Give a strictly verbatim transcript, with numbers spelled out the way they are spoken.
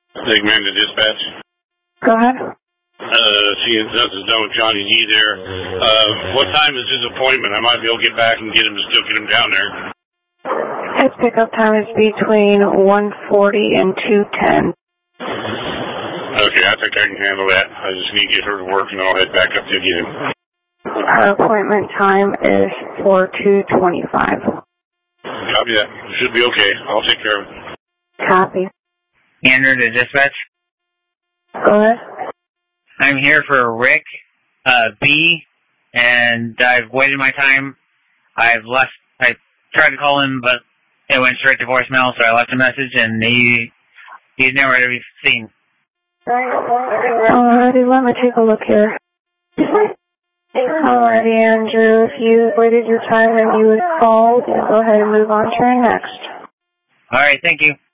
Segment to dispatch. Go ahead. Uh, seeing something's done with Johnny D there. Uh, what time is his appointment? I might be able to get back and get him to still get him down there. His pickup time is between one forty and two ten. Okay, I think I can handle that. I just need to get her to work and I'll head back up to get him. Her appointment time is for two twenty-five. Copy that. Should be okay. I'll take care of it. Copy. Andrew to dispatch. Go ahead. I'm here for Rick uh, B, and I've waited my time. I've left. I tried to call him, but it went straight to voicemail, so I left a message, and he he's nowhere to be seen. Alrighty, let me take a look here. Alrighty, Andrew, if you waited your time and you was called, go ahead and move on to your next. Alright, thank you.